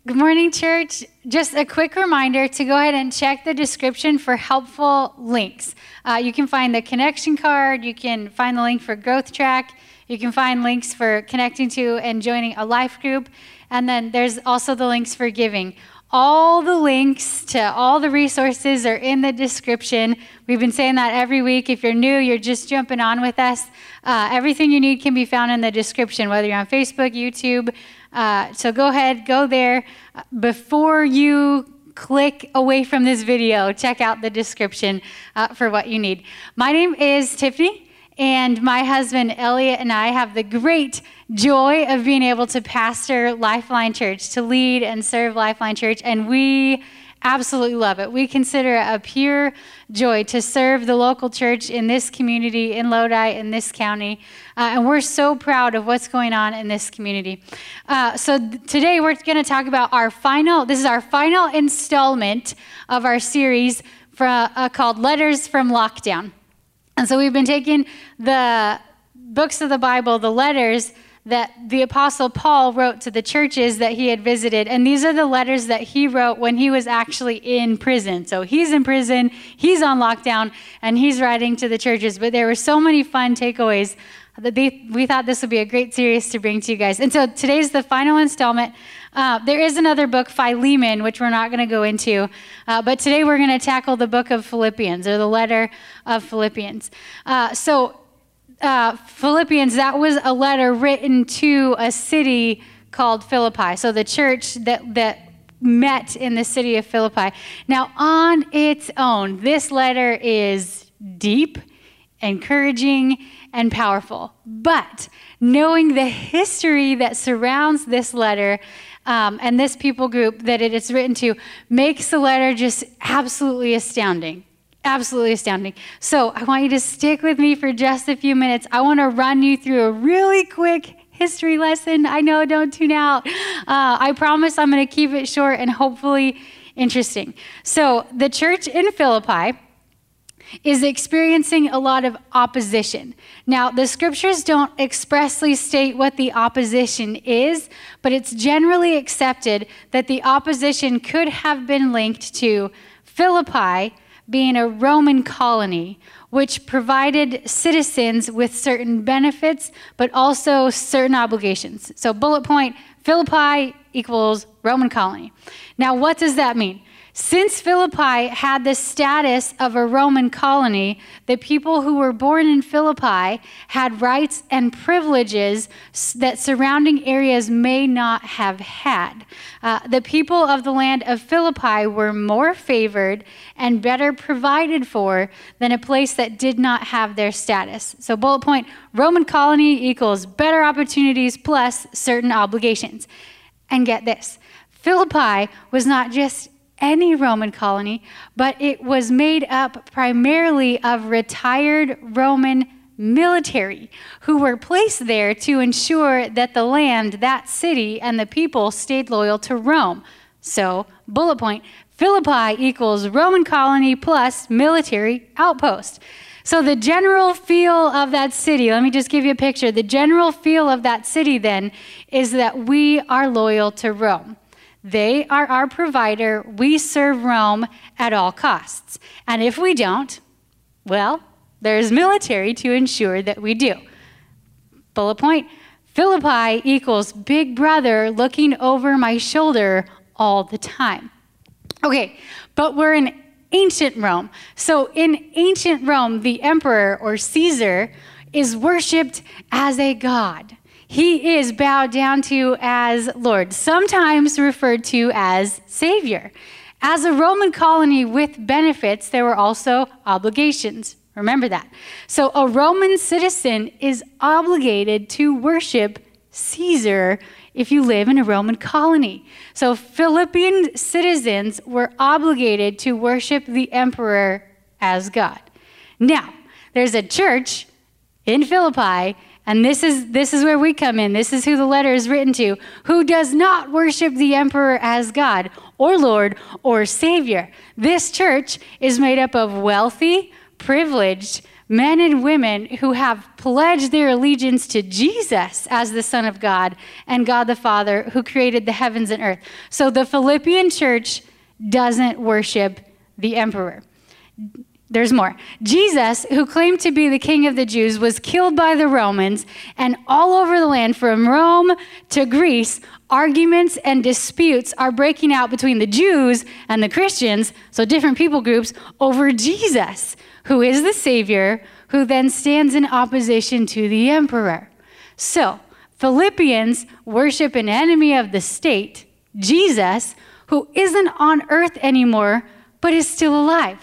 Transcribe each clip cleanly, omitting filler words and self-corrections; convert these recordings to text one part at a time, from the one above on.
Good morning, church. Just a quick reminder to go ahead and check the description for helpful links. You can find the connection card. You can find the link for Growth Track. You can find links for connecting to and joining a life group. And then there's also the links for giving. All the links to all the resources are in the description. We've been saying that every week. If you're new, you're just jumping on with us. Everything you need can be found in the description, whether you're on Facebook, YouTube. So go ahead, go there. Before you click away from this video, check out the description for what you need. My name is Tiffany. And my husband, Elliot, and I have the great joy of being able to pastor Lifeline Church, to lead and serve Lifeline Church, and we absolutely love it. We consider it a pure joy to serve the local church in this community, in Lodi, in this county, and we're so proud of what's going on in this community. Today we're going to talk about this is our final installment of our series called Letters from Lockdown. And so we've been taking the books of the Bible, the letters that the Apostle Paul wrote to the churches that he had visited. And these are the letters that he wrote when he was actually in prison. So he's in prison, he's on lockdown, and he's writing to the churches. But there were so many fun takeaways that we thought this would be a great series to bring to you guys. And so today's the final installment. There is another book, Philemon, which we're not going to go into. But today we're going to tackle the book of Philippians, or the letter of Philippians. Philippians, that was a letter written to a city called Philippi. So the church that met in the city of Philippi. Now, on its own, this letter is deep, encouraging, and powerful. But knowing the history that surrounds this letter and this people group that it is written to makes the letter just absolutely astounding. Absolutely astounding. So I want you to stick with me for just a few minutes. I want to run you through a really quick history lesson. I know, don't tune out. I promise I'm going to keep it short and hopefully interesting. So the church in Philippi is experiencing a lot of opposition. Now, the scriptures don't expressly state what the opposition is, but it's generally accepted that the opposition could have been linked to Philippi being a Roman colony, which provided citizens with certain benefits, but also certain obligations. So bullet point, Philippi equals Roman colony. Now, what does that mean? Since Philippi had the status of a Roman colony, the people who were born in Philippi had rights and privileges that surrounding areas may not have had. The people of the land of Philippi were more favored and better provided for than a place that did not have their status. So bullet point, Roman colony equals better opportunities plus certain obligations. And get this, Philippi was not just any Roman colony, but it was made up primarily of retired Roman military who were placed there to ensure that the land, that city, and the people stayed loyal to Rome. So, bullet point, Philippi equals Roman colony plus military outpost. So the general feel of that city, let me just give you a picture. The general feel of that city then is that we are loyal to Rome. They are our provider. We serve Rome at all costs. And if we don't, well, there's military to ensure that we do. Bullet point, Philippi equals big brother looking over my shoulder all the time. Okay, but we're in ancient Rome. So in ancient Rome, the emperor or Caesar is worshipped as a god. He is bowed down to as Lord, sometimes referred to as Savior. As a Roman colony with benefits, there were also obligations. Remember that. So a Roman citizen is obligated to worship Caesar if you live in a Roman colony. So Philippian citizens were obligated to worship the emperor as God. Now, there's a church in Philippi, and this is where we come in. This is who the letter is written to, who does not worship the emperor as God or Lord or Savior. This church is made up of wealthy, privileged, men and women who have pledged their allegiance to Jesus as the Son of God and God the Father who created the heavens and earth. So the Philippian church doesn't worship the emperor. There's more. Jesus, who claimed to be the king of the Jews, was killed by the Romans, and all over the land, from Rome to Greece, arguments and disputes are breaking out between the Jews and the Christians, so different people groups, over Jesus, who is the Savior, who then stands in opposition to the emperor. So, Philippians worship an enemy of the state, Jesus, who isn't on earth anymore, but is still alive.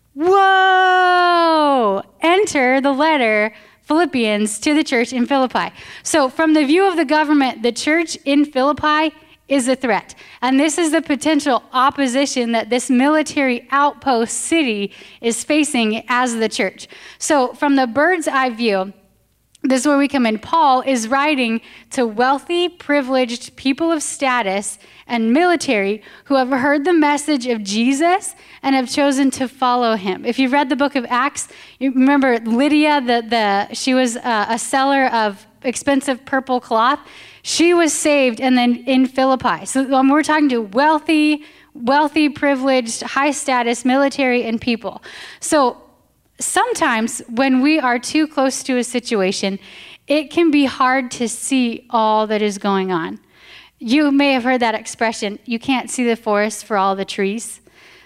Whoa! Enter the letter Philippians to the church in Philippi. So from the view of the government, the church in Philippi is a threat. And this is the potential opposition that this military outpost city is facing as the church. So from the bird's eye view, this is where we come in. Paul is writing to wealthy, privileged people of status and military who have heard the message of Jesus and have chosen to follow him. If you've read the book of Acts, you remember Lydia, she was a seller of expensive purple cloth. She was saved and then in Philippi. So we're talking to wealthy, privileged, high status military and people. So sometimes when we are too close to a situation, it can be hard to see all that is going on. You may have heard that expression, you can't see the forest for all the trees.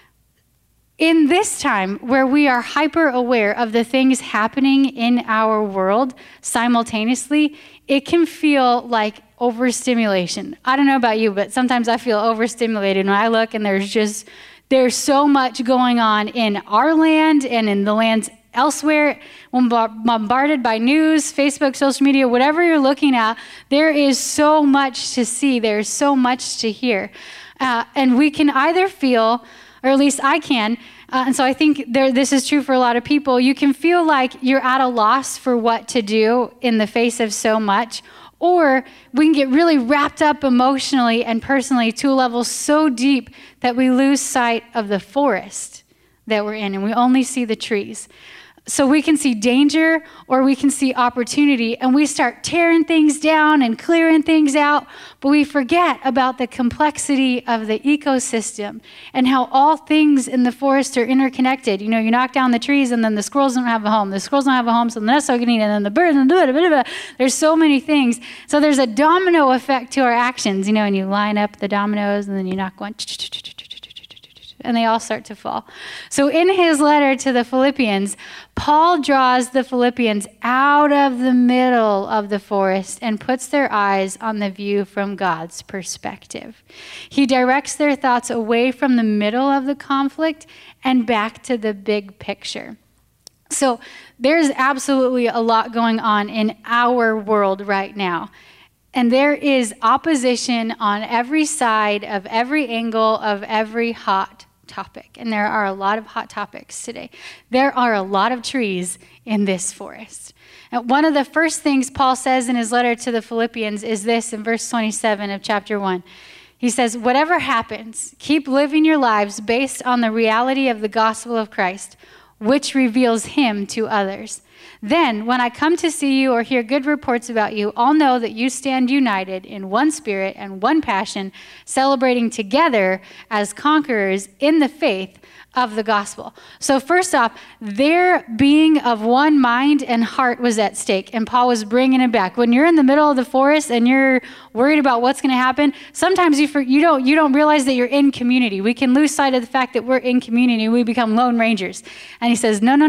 In this time where we are hyper aware of the things happening in our world simultaneously, it can feel like overstimulation. I don't know about you, but sometimes I feel overstimulated when I look and there's so much going on in our land and in the lands elsewhere, bombarded by news, Facebook, social media, whatever you're looking at, there is so much to see. There's so much to hear. And we can either feel, or at least I can, and so I think this is true for a lot of people, you can feel like you're at a loss for what to do in the face of so much, or we can get really wrapped up emotionally and personally to a level so deep that we lose sight of the forest that we're in and we only see the trees. So we can see danger or we can see opportunity and we start tearing things down and clearing things out, but we forget about the complexity of the ecosystem and how all things in the forest are interconnected. You know, you knock down the trees and then the squirrels don't have a home. The squirrels don't have a home, so the nests are getting eaten, and then the birds, and blah, blah, blah, blah. There's so many things. So there's a domino effect to our actions, you know, and you line up the dominoes and then you knock one, and they all start to fall. So in his letter to the Philippians, Paul draws the Philippians out of the middle of the forest and puts their eyes on the view from God's perspective. He directs their thoughts away from the middle of the conflict and back to the big picture. So there's absolutely a lot going on in our world right now. And there is opposition on every side of every angle of every hot topic. And there are a lot of hot topics today. There are a lot of trees in this forest. And one of the first things Paul says in his letter to the Philippians is this in verse 27 of chapter 1. He says, whatever happens, keep living your lives based on the reality of the gospel of Christ, which reveals him to others. Then, when I come to see you or hear good reports about you, I'll know that you stand united in one spirit and one passion, celebrating together as conquerors in the faith of the gospel. So first off, their being of one mind and heart was at stake, and Paul was bringing it back. When you're in the middle of the forest and you're worried about what's going to happen, sometimes you don't realize that you're in community. We can lose sight of the fact that we're in community. We become lone rangers. And he says, no.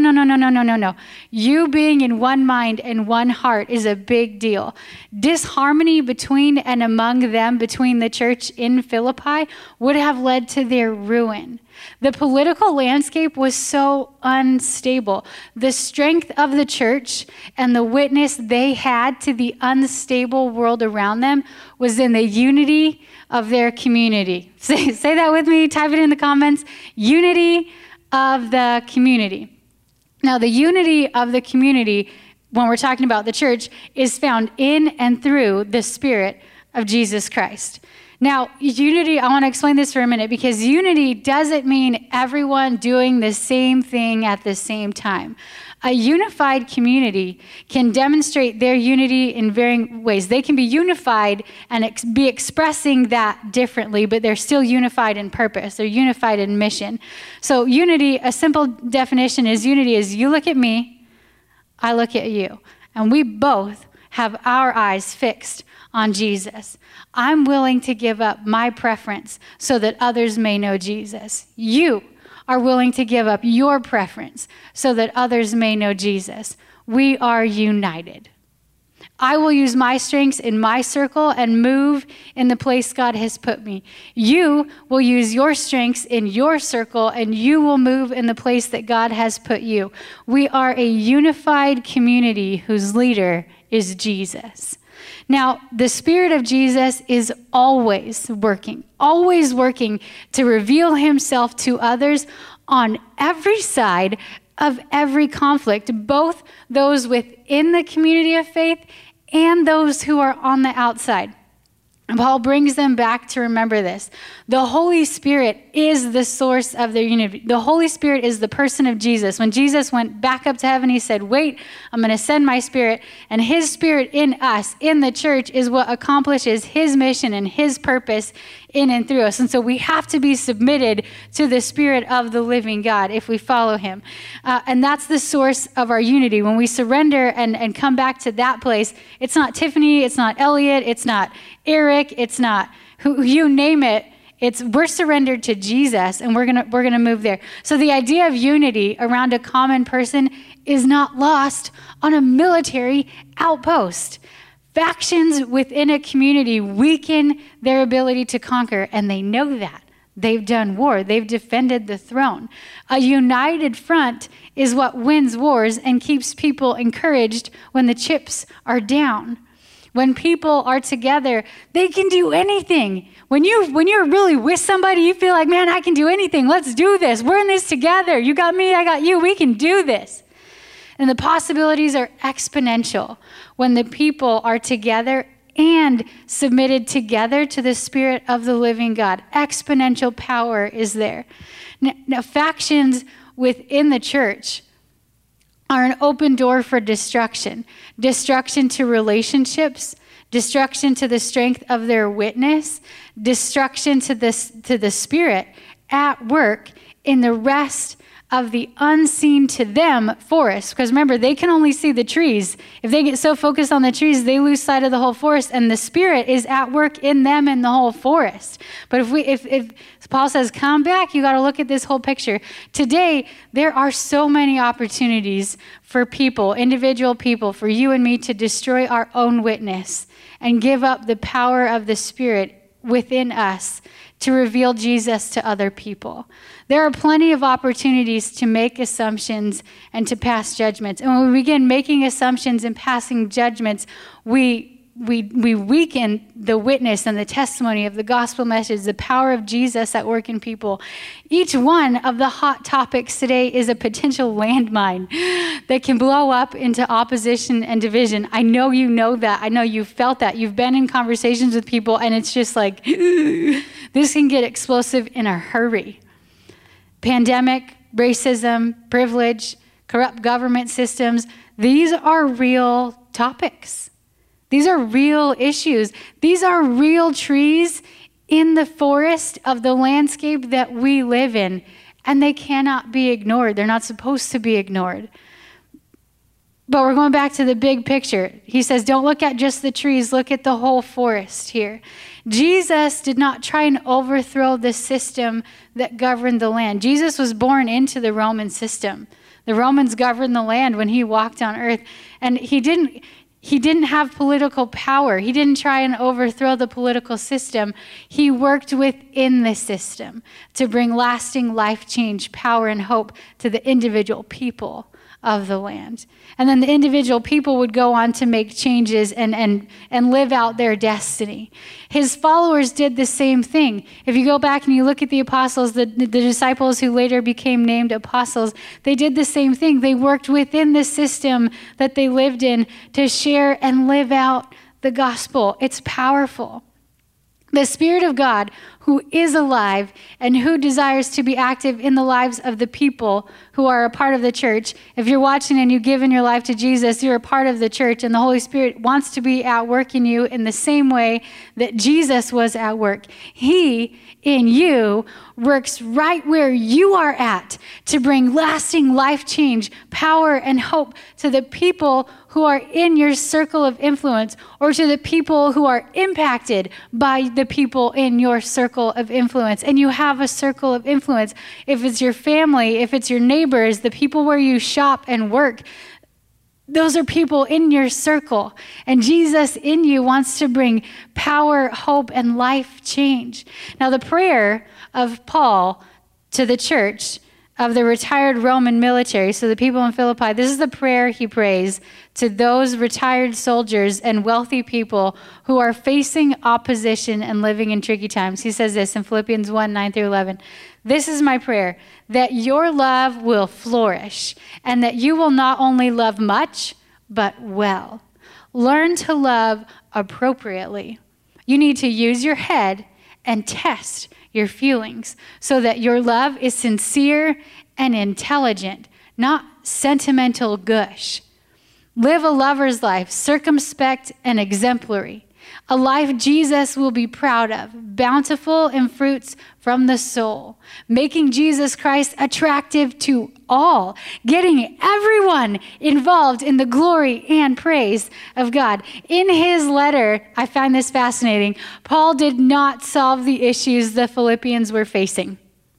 You being in one mind and one heart is a big deal. Disharmony between and among them, between the church in Philippi, would have led to their ruin. The political landscape was so unstable. The strength of the church and the witness they had to the unstable world around them was in the unity of their community. Say that with me, type it in the comments. Unity of the community. Now, the unity of the community, when we're talking about the church, is found in and through the Spirit of Jesus Christ. Now, unity, I want to explain this for a minute, because unity doesn't mean everyone doing the same thing at the same time. A unified community can demonstrate their unity in varying ways. They can be unified and be expressing that differently, but they're still unified in purpose. They're unified in mission. So unity, a simple definition is unity is you look at me, I look at you, and we both have our eyes fixed on Jesus. I'm willing to give up my preference so that others may know Jesus. You are willing to give up your preference so that others may know Jesus. We are united. I will use my strengths in my circle and move in the place God has put me. You will use your strengths in your circle, and you will move in the place that God has put you. We are a unified community whose leader is Jesus. Now, the Spirit of Jesus is always working to reveal himself to others on every side of every conflict, both those within the community of faith and those who are on the outside. And Paul brings them back to remember this. The Holy Spirit is the source of their unity. The Holy Spirit is the person of Jesus. When Jesus went back up to heaven, he said, wait, I'm going to send my Spirit. And his Spirit in us, in the church, is what accomplishes his mission and his purpose in and through us. And so we have to be submitted to the Spirit of the living God if we follow him. And that's the source of our unity. When we surrender and come back to that place, it's not Tiffany, it's not Elliot, it's not Eric, it's not who you name it. We're surrendered to Jesus, and we're gonna move there. So the idea of unity around a common person is not lost on a military outpost. Factions within a community weaken their ability to conquer, and they know that. They've done war. They've defended the throne. A united front is what wins wars and keeps people encouraged when the chips are down. When people are together, they can do anything. When you're really with somebody, you feel like, man, I can do anything. Let's do this. We're in this together. You got me, I got you. We can do this. And the possibilities are exponential when the people are together and submitted together to the Spirit of the living God. Exponential power is there. Now, factions within the church are an open door for destruction. Destruction to relationships, destruction to the strength of their witness, destruction to the Spirit at work in the rest of the unseen to them forest. Because remember, they can only see the trees. If they get so focused on the trees, they lose sight of the whole forest, and the Spirit is at work in them in the whole forest. But if Paul says, come back, you got to look at this whole picture. Today, there are so many opportunities for people, individual people, for you and me to destroy our own witness and give up the power of the Spirit within us to reveal Jesus to other people. There are plenty of opportunities to make assumptions and to pass judgments. And when we begin making assumptions and passing judgments, we weaken the witness and the testimony of the gospel message, the power of Jesus at work in people. Each one of the hot topics today is a potential landmine that can blow up into opposition and division. I know you know that. I know you've felt that. You've been in conversations with people, and it's just like, this can get explosive in a hurry. Pandemic, racism, privilege, corrupt government systems, these are real topics. These are real issues. These are real trees in the forest of the landscape that we live in, and they cannot be ignored. They're not supposed to be ignored. But we're going back to the big picture. He says, don't look at just the trees, look at the whole forest here. Jesus did not try and overthrow the system that governed the land. Jesus was born into the Roman system. The Romans governed the land when he walked on earth, and he didn't have political power. He didn't try and overthrow the political system. He worked within the system to bring lasting life change, power, and hope to the individual people of the land. And then the individual people would go on to make changes and live out their destiny. His followers did the same thing. If you go back and you look at the apostles, the disciples who later became named apostles, they did the same thing. They worked within the system that they lived in to share and live out the gospel. It's powerful. The Spirit of God, who is alive and who desires to be active in the lives of the people who are a part of the church. If you're watching and you've given your life to Jesus, you're a part of the church, and the Holy Spirit wants to be at work in you in the same way that Jesus was at work. He, in you, works right where you are at to bring lasting life change, power, and hope to the people who are in your circle of influence, or to the people who are impacted by the people in your circle of influence. And you have a circle of influence. If it's your family, if it's your neighbors, the people where you shop and work, those are people in your circle. And Jesus in you wants to bring power, hope, and life change. Now, the prayer of Paul to the church of the retired Roman military, so the people in Philippi, this is the prayer he prays to those retired soldiers and wealthy people who are facing opposition and living in tricky times. He says this in Philippians 1, 9 through 11. This is my prayer, that your love will flourish and that you will not only love much, but well. Learn to love appropriately. You need to use your head and test your feelings so that your love is sincere and intelligent, not sentimental gush. Live a lover's life, circumspect and exemplary. A life Jesus will be proud of, bountiful in fruits from the soul, making Jesus Christ attractive to all, getting everyone involved in the glory and praise of God. In his letter, I find this fascinating, Paul did not solve the issues the Philippians were facing.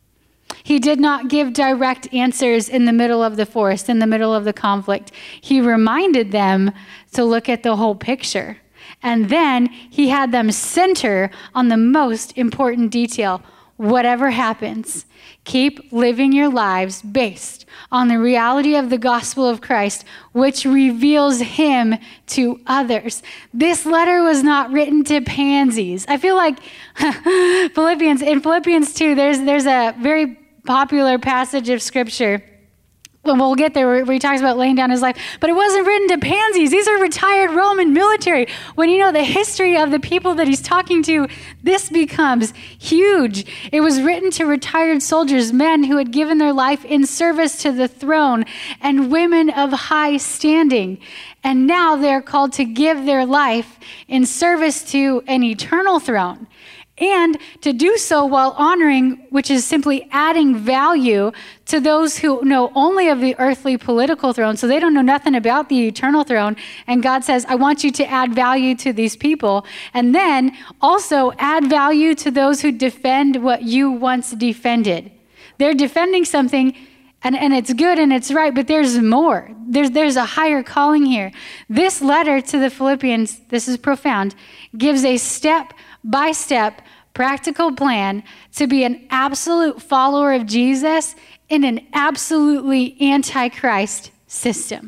He did not give direct answers in the middle of the forest, in the middle of the conflict. He reminded them to look at the whole picture. And then he had them center on the most important detail. Whatever happens, keep living your lives based on the reality of the gospel of Christ, which reveals him to others. This letter was not written to pansies. I feel like in Philippians 2, there's a very popular passage of scripture. Well, we'll get there where he talks about laying down his life. But it wasn't written to pansies. These are retired Roman military. When you know the history of the people that he's talking to, this becomes huge. It was written to retired soldiers, men who had given their life in service to the throne, and women of high standing. And now they're called to give their life in service to an eternal throne. And to do so while honoring, which is simply adding value to those who know only of the earthly political throne. So they don't know nothing about the eternal throne. And God says, I want you to add value to these people. And then also add value to those who defend what you once defended. They're defending something, and it's good and it's right, but there's more. There's a higher calling here. This letter to the Philippians, this is profound, gives a step-by-step practical plan to be an absolute follower of Jesus in an absolutely antichrist system.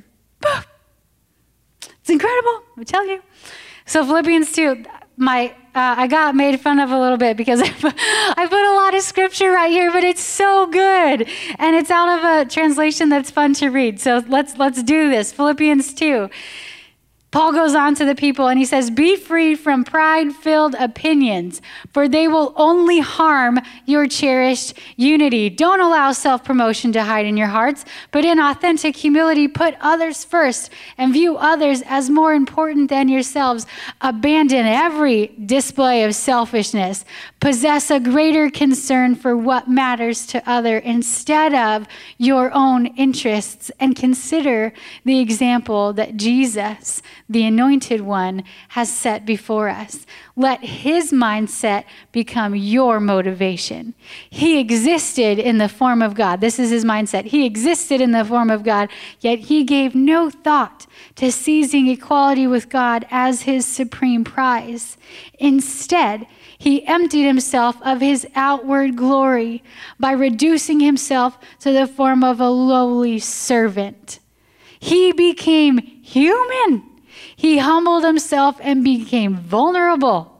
It's incredible, I'm telling you. So Philippians 2, I got made fun of a little bit because I put a lot of scripture right here, but it's so good. And it's out of a translation that's fun to read. So let's do this. Philippians 2. Paul goes on to the people and he says, be free from pride-filled opinions, for they will only harm your cherished unity. Don't allow self-promotion to hide in your hearts, but in authentic humility, put others first and view others as more important than yourselves. Abandon every display of selfishness. Possess a greater concern for what matters to others instead of your own interests, and consider the example that Jesus, the Anointed One, has set before us. Let his mindset become your motivation. He existed in the form of God. This is his mindset. He existed in the form of God, yet he gave no thought to seizing equality with God as his supreme prize. Instead, he emptied himself of his outward glory by reducing himself to the form of a lowly servant. He became human. He humbled himself and became vulnerable.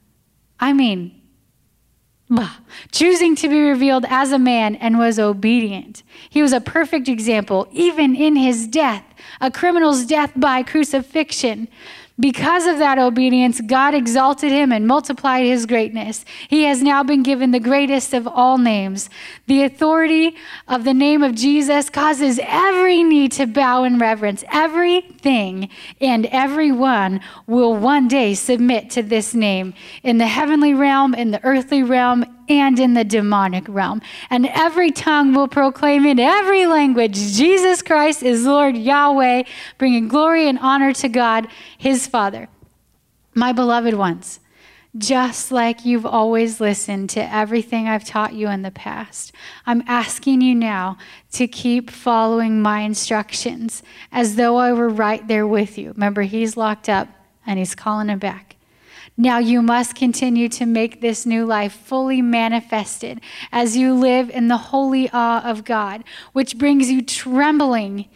Choosing to be revealed as a man, and was obedient. He was a perfect example, even in his death, a criminal's death by crucifixion. Because of that obedience, God exalted him and multiplied his greatness. He has now been given the greatest of all names. The authority of the name of Jesus causes every knee to bow in reverence. Everything and everyone will one day submit to this name in the heavenly realm, in the earthly realm, and in the demonic realm. And every tongue will proclaim in every language, Jesus Christ is Lord, Yahweh, bringing glory and honor to God, his Father. My beloved ones, just like you've always listened to everything I've taught you in the past, I'm asking you now to keep following my instructions as though I were right there with you. Remember, he's locked up and he's calling him back. Now you must continue to make this new life fully manifested as you live in the holy awe of God, which brings you trembling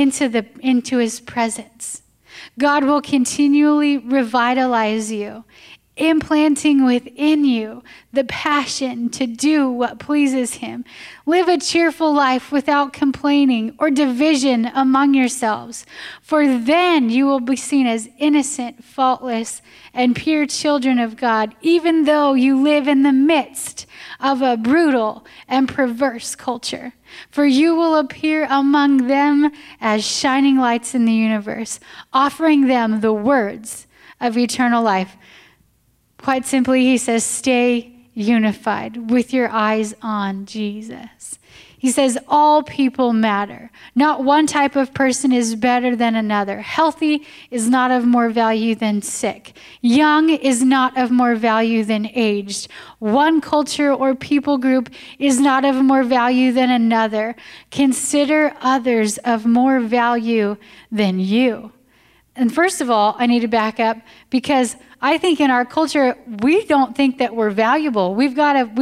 into his presence. God will continually revitalize you, implanting within you the passion to do what pleases him. Live a cheerful life without complaining or division among yourselves, for then you will be seen as innocent, faultless, and pure children of God, even though you live in the midst of a brutal and perverse culture. For you will appear among them as shining lights in the universe, offering them the words of eternal life. Quite simply, he says, stay unified with your eyes on Jesus. He says all people matter. Not one type of person is better than another. Healthy is not of more value than sick. Young is not of more value than aged. One culture or people group is not of more value than another. Consider others of more value than you. And first of all, I need to back up because I think in our culture, we don't think that we're valuable. We've got a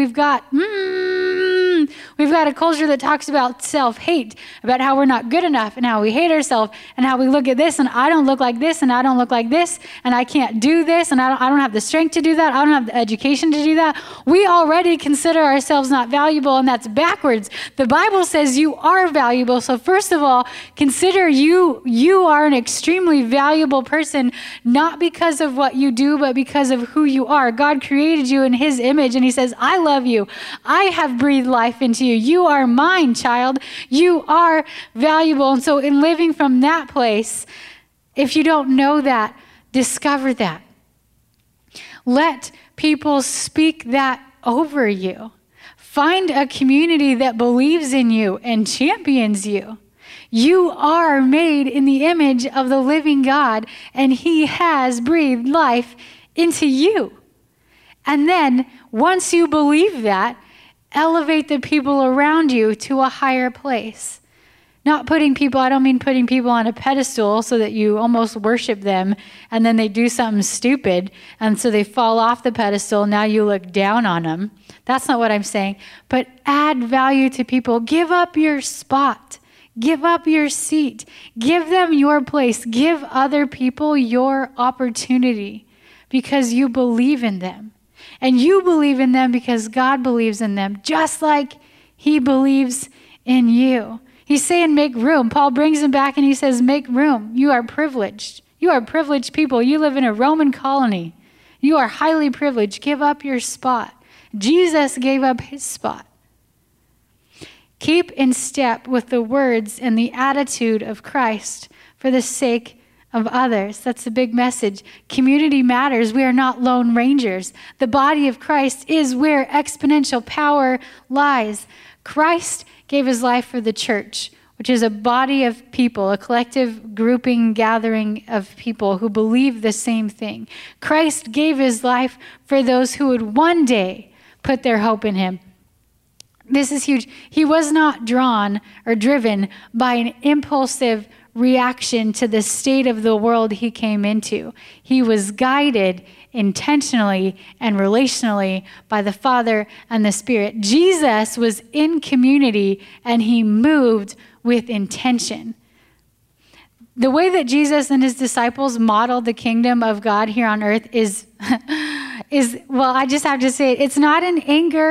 culture that talks about self-hate, about how we're not good enough and how we hate ourselves and how we look at this and I don't look like this and I don't look like this and I can't do this and I don't have the strength to do that. I don't have the education to do that. We already consider ourselves not valuable, and that's backwards. The Bible says you are valuable. So first of all, consider you are an extremely valuable person, not because of what you do, but because of who you are. God created you in his image, and he says, I love you. I have breathed life into you. You are mine, child. You are valuable. And so in living from that place, if you don't know that, discover that. Let people speak that over you. Find a community that believes in you and champions you. You are made in the image of the living God, and he has breathed life into you. And then once you believe that, elevate the people around you to a higher place. Not putting people, I don't mean putting people on a pedestal so that you almost worship them and then they do something stupid and so they fall off the pedestal. Now you look down on them. That's not what I'm saying. But add value to people. Give up your spot. Give up your seat. Give them your place. Give other people your opportunity because you believe in them. And you believe in them because God believes in them, just like he believes in you. He's saying make room. Paul brings him back and he says make room. You are privileged. You are privileged people. You live in a Roman colony. You are highly privileged. Give up your spot. Jesus gave up his spot. Keep in step with the words and the attitude of Christ for the sake of others. That's the big message. Community matters. We are not lone rangers. The body of Christ is where exponential power lies. Christ gave his life for the church, which is a body of people, a collective grouping, gathering of people who believe the same thing. Christ gave his life for those who would one day put their hope in him. This is huge. He was not drawn or driven by an impulsive reaction to the state of the world he came into. He was guided intentionally and relationally by the Father and the Spirit. Jesus was in community and he moved with intention. The way that Jesus and his disciples modeled the kingdom of God here on earth is well, I just have to say it's not in anger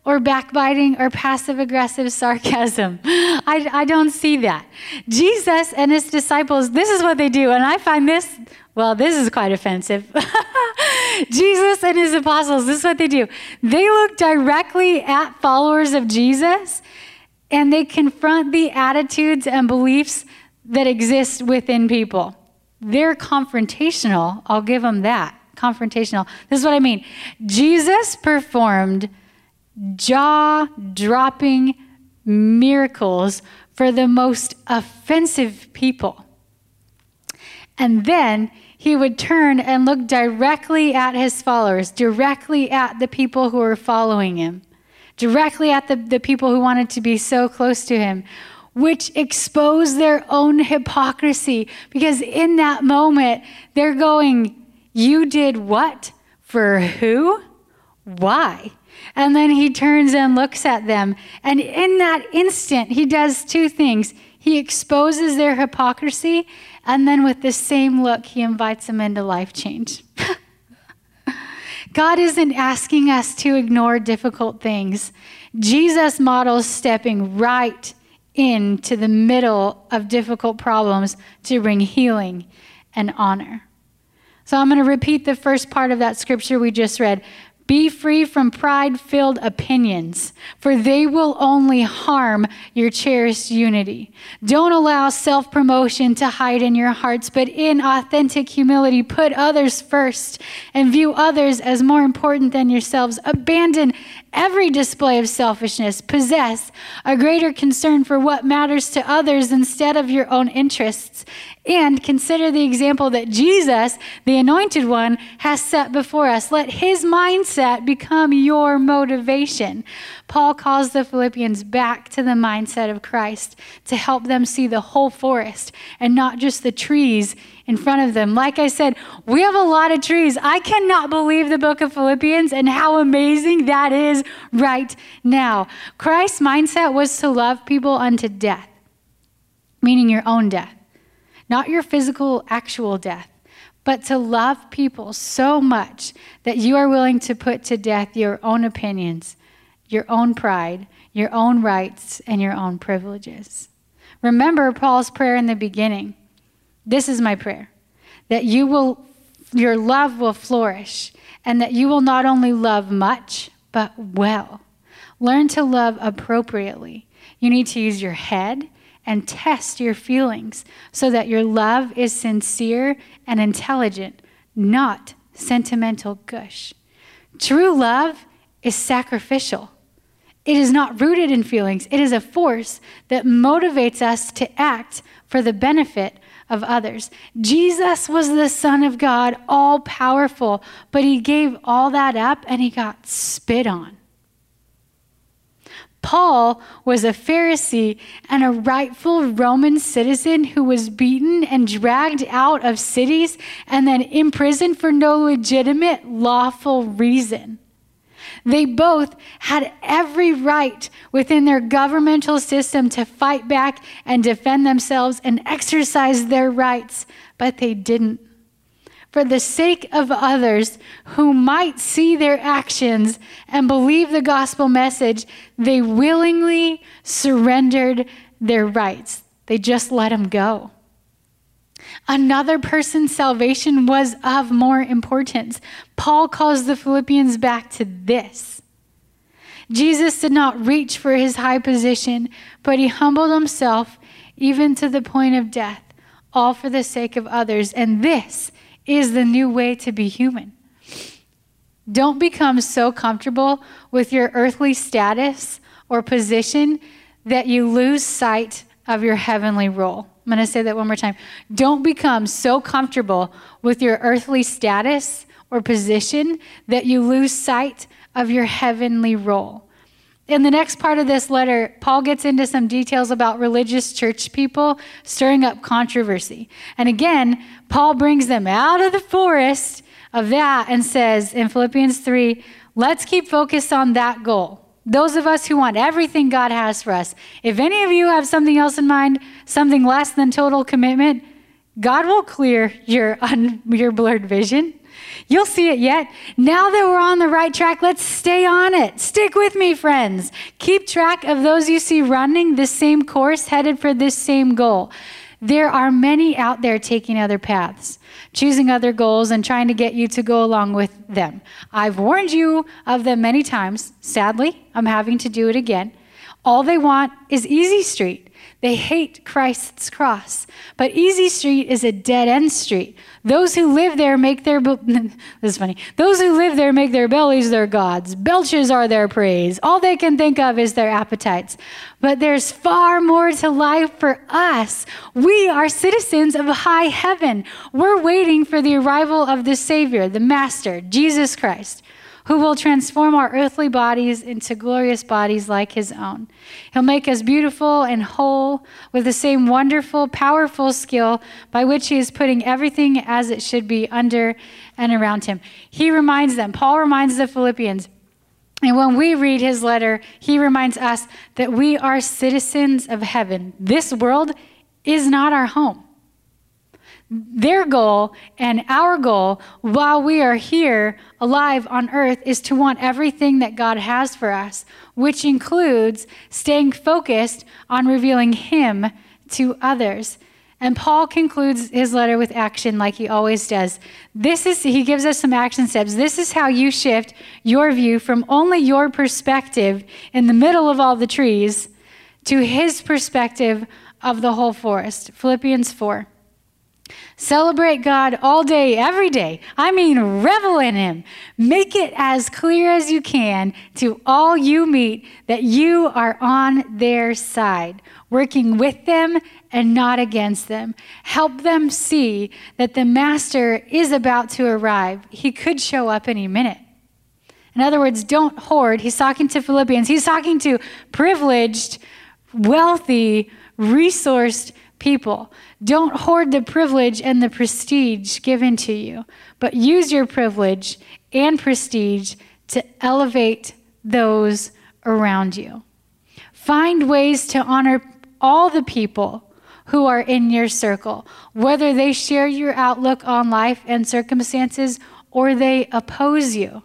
or backbiting or passive-aggressive sarcasm. I don't see that. Jesus and his disciples, this is what they do, and I find this, well, this is quite offensive. Jesus and his apostles, this is what they do. They look directly at followers of Jesus, and they confront the attitudes and beliefs that exist within people. They're confrontational. I'll give them that. Confrontational. This is what I mean. Jesus performed jaw-dropping miracles for the most offensive people. And then he would turn and look directly at his followers, directly at the people who were following him, directly at the people who wanted to be so close to him, which exposed their own hypocrisy. Because in that moment, they're going, you did what? For who? Why? And then he turns and looks at them. And in that instant, he does two things. He exposes their hypocrisy, and then with the same look, he invites them into life change. God isn't asking us to ignore difficult things. Jesus models stepping right into the middle of difficult problems to bring healing and honor. So I'm going to repeat the first part of that scripture we just read. Be free from pride-filled opinions, for they will only harm your cherished unity. Don't allow self-promotion to hide in your hearts, but in authentic humility, put others first and view others as more important than yourselves. Abandon every display of selfishness. Possess a greater concern for what matters to others instead of your own interests. And consider the example that Jesus, the Anointed One, has set before us. Let his mindset become your motivation. Paul calls the Philippians back to the mindset of Christ to help them see the whole forest and not just the trees in front of them. Like I said, we have a lot of trees. I cannot believe the book of Philippians and how amazing that is right now. Christ's mindset was to love people unto death, meaning your own death. Not your physical, actual death, but to love people so much that you are willing to put to death your own opinions, your own pride, your own rights, and your own privileges. Remember Paul's prayer in the beginning. This is my prayer, that your love will flourish, and that you will not only love much, but well. Learn to love appropriately. You need to use your head and test your feelings so that your love is sincere and intelligent, not sentimental gush. True love is sacrificial. It is not rooted in feelings. It is a force that motivates us to act for the benefit of others. Jesus was the Son of God, all powerful, but he gave all that up and he got spit on. Paul was a Pharisee and a rightful Roman citizen who was beaten and dragged out of cities and then imprisoned for no legitimate, lawful reason. They both had every right within their governmental system to fight back and defend themselves and exercise their rights, but they didn't. For the sake of others who might see their actions and believe the gospel message, they willingly surrendered their rights. They just let them go. Another person's salvation was of more importance. Paul calls the Philippians back to this. Jesus did not reach for his high position, but he humbled himself even to the point of death, all for the sake of others. And this is the new way to be human. Don't become so comfortable with your earthly status or position that you lose sight of your heavenly role. I'm going to say that one more time. Don't become so comfortable with your earthly status or position that you lose sight of your heavenly role. In the next part of this letter, Paul gets into some details about religious church people stirring up controversy. And again, Paul brings them out of the forest of that and says in Philippians 3, let's keep focused on that goal. Those of us who want everything God has for us. If any of you have something else in mind, something less than total commitment, God will clear your blurred vision. You'll see it yet. Now that we're on the right track, let's stay on it. Stick with me, friends. Keep track of those you see running the same course, headed for this same goal. There are many out there taking other paths, choosing other goals, and trying to get you to go along with them. I've warned you of them many times. Sadly, I'm having to do it again. All they want is easy street. They hate Christ's cross. But easy street is a dead-end street. Those who live there make their this is funny. Those who live there make their bellies their gods. Belches are their praise. All they can think of is their appetites. But there's far more to life for us. We are citizens of high heaven. We're waiting for the arrival of the Savior, the Master, Jesus Christ, who will transform our earthly bodies into glorious bodies like his own. He'll make us beautiful and whole with the same wonderful, powerful skill by which he is putting everything as it should be under and around him. He reminds them, Paul reminds the Philippians, and when we read his letter, he reminds us that we are citizens of heaven. This world is not our home. Their goal and our goal while we are here alive on earth is to want everything that God has for us, which includes staying focused on revealing him to others. And Paul concludes his letter with action like he always does. He gives us some action steps. This is how you shift your view from only your perspective in the middle of all the trees to his perspective of the whole forest. Philippians 4. Celebrate God all day, every day. I mean, revel in him. Make it as clear as you can to all you meet that you are on their side, working with them and not against them. Help them see that the Master is about to arrive. He could show up any minute. In other words, don't hoard. He's talking to Philippians. He's talking to privileged, wealthy, resourced people. Don't hoard the privilege and the prestige given to you, but use your privilege and prestige to elevate those around you. Find ways to honor all the people who are in your circle, whether they share your outlook on life and circumstances or they oppose you.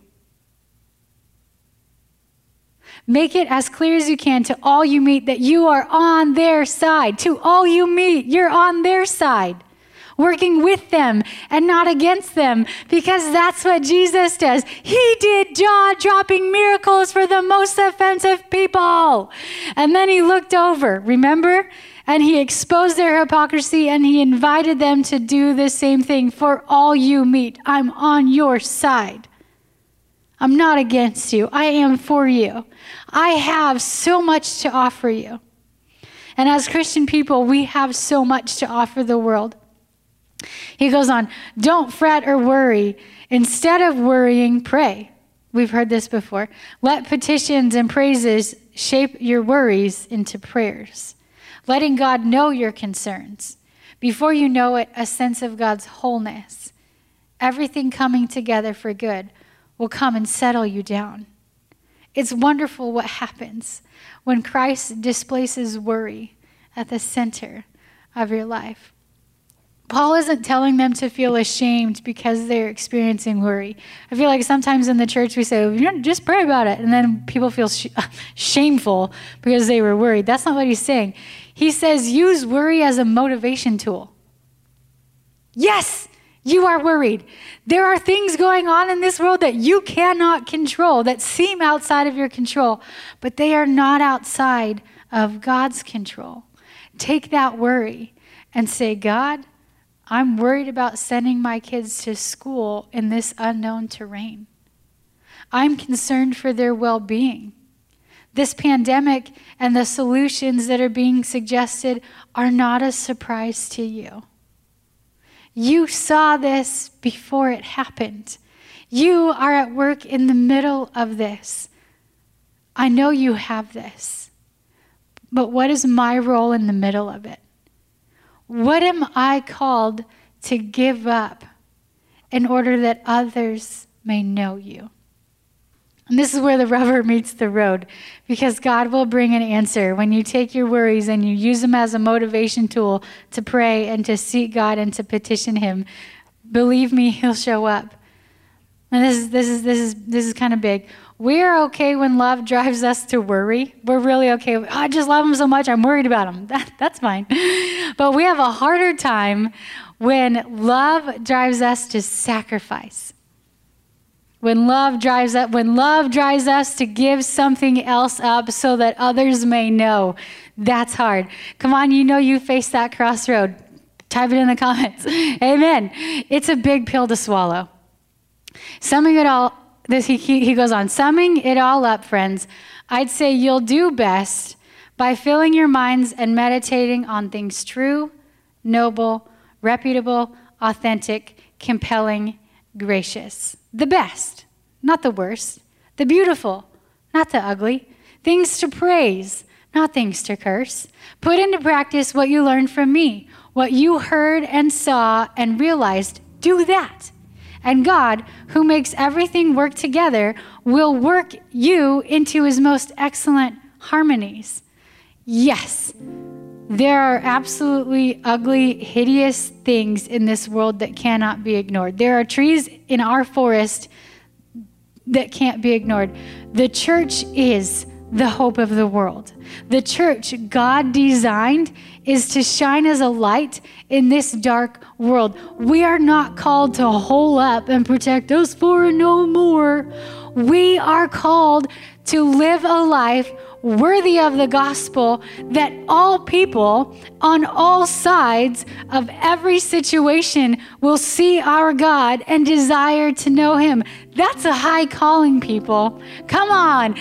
Make it as clear as you can to all you meet that you are on their side. To all you meet, you're on their side, working with them and not against them, because that's what Jesus does. He did jaw-dropping miracles for the most offensive people. And then he looked over, remember? And he exposed their hypocrisy and he invited them to do the same thing. For all you meet, I'm on your side. I'm not against you. I am for you. I have so much to offer you. And as Christian people, we have so much to offer the world. He goes on, don't fret or worry. Instead of worrying, pray. We've heard this before. Let petitions and praises shape your worries into prayers, letting God know your concerns. Before you know it, a sense of God's wholeness, everything coming together for good, will come and settle you down. It's wonderful what happens when Christ displaces worry at the center of your life. Paul isn't telling them to feel ashamed because they're experiencing worry. I feel like sometimes in the church we say, just pray about it. And then people feel shameful because they were worried. That's not what he's saying. He says, use worry as a motivation tool. Yes, you are worried. There are things going on in this world that you cannot control, that seem outside of your control, but they are not outside of God's control. Take that worry and say, God, I'm worried about sending my kids to school in this unknown terrain. I'm concerned for their well-being. This pandemic and the solutions that are being suggested are not a surprise to you. You saw this before it happened. You are at work in the middle of this. I know you have this. But what is my role in the middle of it? What am I called to give up in order that others may know you? And this is where the rubber meets the road, because God will bring an answer when you take your worries and you use them as a motivation tool to pray and to seek God and to petition him. Believe me, he'll show up. And this is kind of big. We're okay when love drives us to worry. We're really okay. I just love him so much, I'm worried about him. That's fine. But we have a harder time when love drives us to sacrifice. When love drives us to give something else up so that others may know. That's hard. Come on, you face that crossroad. Type it in the comments. Amen. It's a big pill to swallow. Summing it all, he goes on, summing it all up, friends, I'd say you'll do best by filling your minds and meditating on things true, noble, reputable, authentic, compelling, gracious. The best, not the worst. The beautiful, not the ugly. Things to praise, not things to curse. Put into practice what you learned from me, what you heard and saw and realized. Do that. And God, who makes everything work together, will work you into his most excellent harmonies. Yes, there are absolutely ugly, hideous things in this world that cannot be ignored. There are trees in our forest that can't be ignored. The church is the hope of the world. The church God designed is to shine as a light in this dark world. We are not called to hole up and protect us for and no more. We are called to live a life worthy of the gospel, that all people on all sides of every situation will see our God and desire to know him. That's a high calling, people. Come on.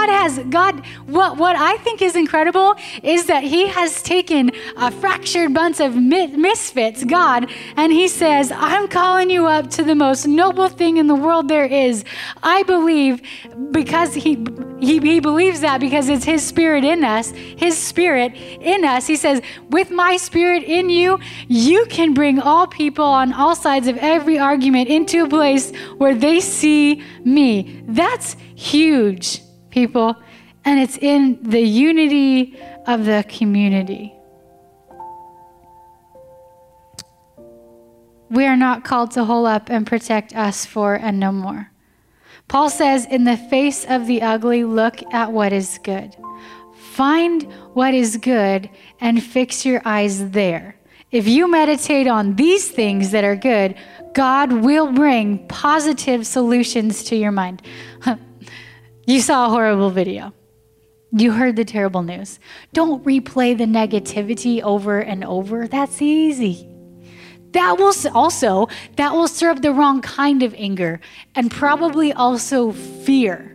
What I think is incredible is that he has taken a fractured bunch of misfits, God, and he says, I'm calling you up to the most noble thing in the world there is. I believe because he believes that because it's his spirit in us, He says, with my spirit in you, you can bring all people on all sides of every argument into a place where they see me. That's huge, people. And it's in the unity of the community. We are not called to hold up and protect us for and no more. Paul says, in the face of the ugly, look at what is good. Find what is good and fix your eyes there. If you meditate on these things that are good, God will bring positive solutions to your mind. You saw a horrible video. You heard the terrible news. Don't replay the negativity over and over. That's easy. That will stir up the wrong kind of anger and probably also fear.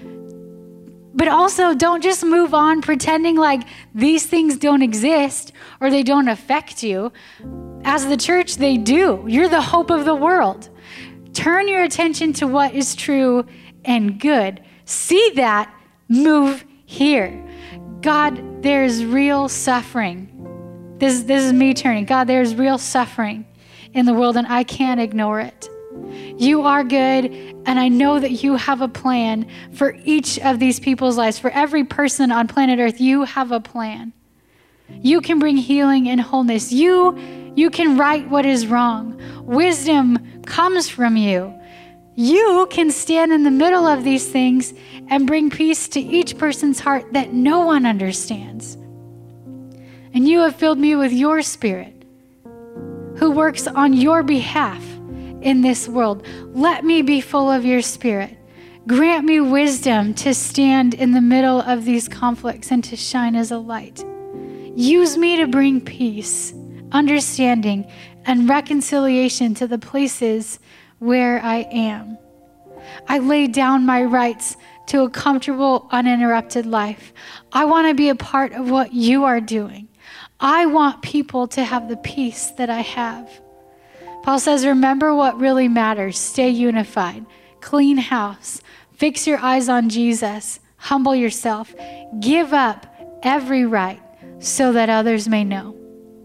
But also, don't just move on pretending like these things don't exist or they don't affect you. As the church, they do. You're the hope of the world. Turn your attention to what is true and good. See that, move here. God, there's real suffering. This is me turning. God, there's real suffering in the world and I can't ignore it. You are good, and I know that you have a plan for each of these people's lives. For every person on planet Earth, you have a plan. You can bring healing and wholeness. You can right what is wrong. Wisdom comes from you. You can stand in the middle of these things and bring peace to each person's heart that no one understands. And you have filled me with your spirit, who works on your behalf in this world. Let me be full of your spirit. Grant me wisdom to stand in the middle of these conflicts and to shine as a light. Use me to bring peace, understanding, and reconciliation to the places where I am. I lay down my rights to a comfortable, uninterrupted life. I want to be a part of what you are doing. I want people to have the peace that I have. Paul says, remember what really matters. Stay unified. Clean house. Fix your eyes on Jesus. Humble yourself. Give up every right so that others may know.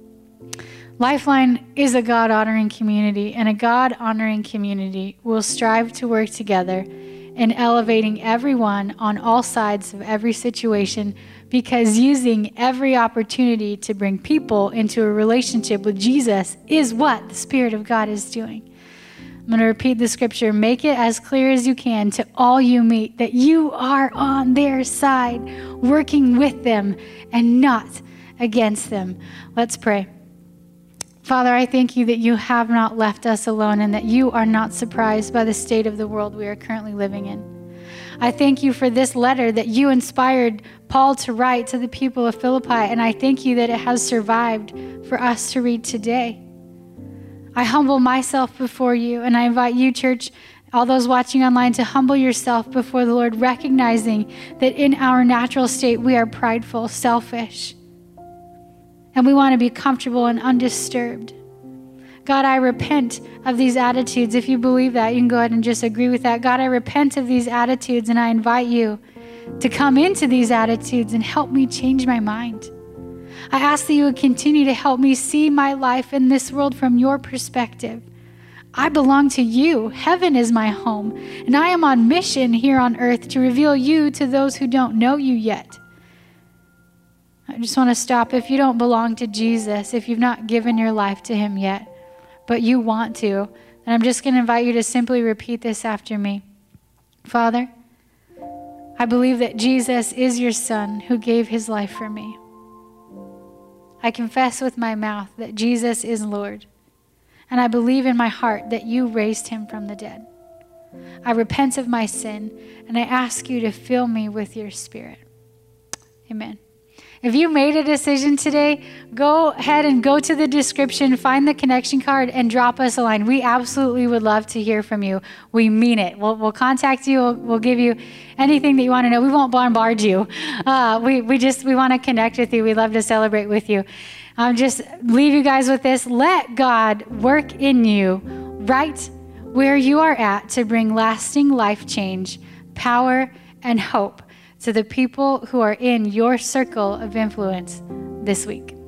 Lifeline is a God-honoring community, and a God-honoring community will strive to work together in elevating everyone on all sides of every situation, because using every opportunity to bring people into a relationship with Jesus is what the Spirit of God is doing. I'm going to repeat the scripture. Make it as clear as you can to all you meet that you are on their side, working with them and not against them. Let's pray. Father, I thank you that you have not left us alone and that you are not surprised by the state of the world we are currently living in. I thank you for this letter that you inspired Paul to write to the people of Philippi, and I thank you that it has survived for us to read today. I humble myself before you, and I invite you, church, all those watching online, to humble yourself before the Lord, recognizing that in our natural state we are prideful, selfish, and we want to be comfortable and undisturbed. God, I repent of these attitudes. If you believe that, you can go ahead and just agree with that. God, I repent of these attitudes, and I invite you to come into these attitudes and help me change my mind. I ask that you would continue to help me see my life in this world from your perspective. I belong to you. Heaven is my home, and I am on mission here on earth to reveal you to those who don't know you yet. I just want to stop. If you don't belong to Jesus, if you've not given your life to him yet, but you want to, then I'm just going to invite you to simply repeat this after me. Father, I believe that Jesus is your Son who gave his life for me. I confess with my mouth that Jesus is Lord, and I believe in my heart that you raised him from the dead. I repent of my sin, and I ask you to fill me with your Spirit. Amen. If you made a decision today, go ahead and go to the description, find the connection card, and drop us a line. We absolutely would love to hear from you. We mean it. We'll contact you. We'll give you anything that you want to know. We won't bombard you. We want to connect with you. We love to celebrate with you. Just leave you guys with this. Let God work in you right where you are at to bring lasting life change, power, and hope to the people who are in your circle of influence this week.